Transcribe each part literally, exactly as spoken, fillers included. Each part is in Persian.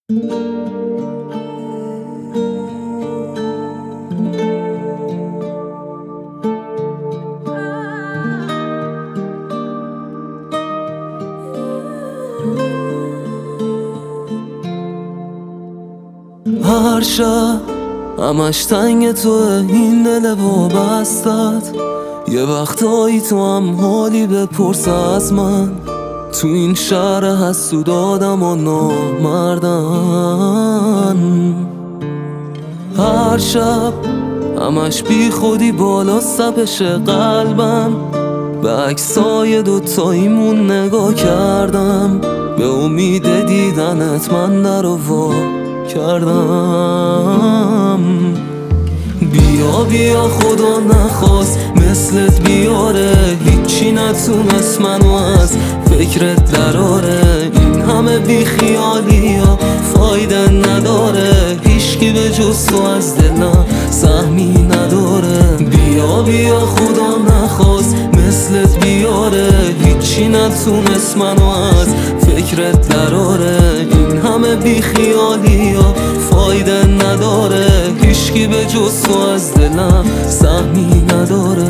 هر شب همش تنگ توه این دل وابستت. یه وقتایی تو هم حالی بپرس از من. تو این شهر حسود آدم و نامردن. هر شب همش بی خودی بالا سپش قلبم. به عکسای دوتاییمون نگاه کردم. به امید دیدنت من در و وا کردم. بیا بیا خدا نخواست مثلت بیاره. هیچی نتونست منو از فکرت دراره. این همه بی خیالی ها فایده نداره. هیچکی به جز تو از دلم سهمی نداره. بیا بیا خدا نخواست مثلت بیاره. هیچی نتونست منو از فکرت دراره. این همه بی خیالی ها فایده نداره. هیچکی به جز تو از دلم سهمی نداره.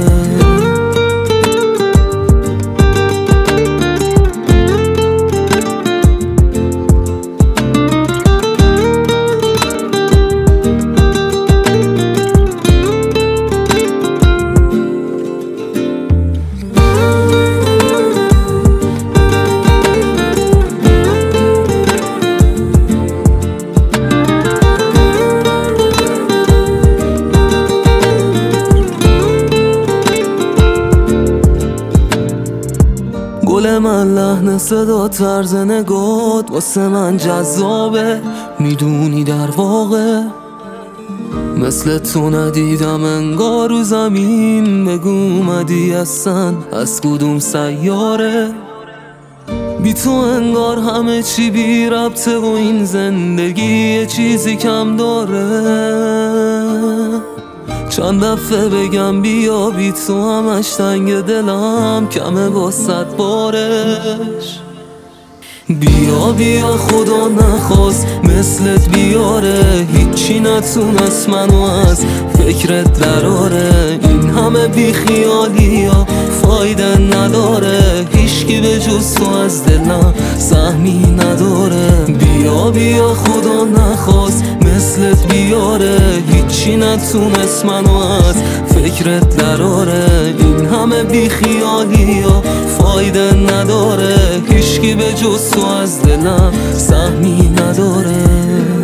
گل من لحن صدا طرز نگات واسه من جذابه. میدونی در واقع مثل تو ندیدم انگار رو زمین. بگو اومدی اصلا از کدوم سیاره. بی تو انگار همه چی بی ربطه و این زندگی یه چیزی کم داره. چند دفعه بگم بیا بی تو همش تنگ دلم کمه با صد بارش. بیا بیا خدا نخواست مثلت بیاره. هیچی نتونست منو از فکرت دراره. این همه بی خیالی ها فایده نداره. هیچکی به جز تو از دلم سهمی نداره. بیا بیا خدا نخواست مثلت بیاره. هیچی نتونست منو از فکرت دراره. این همه بی خیالی ها فایده نداره. هیچکی به جز تو از دلم سهمی نداره.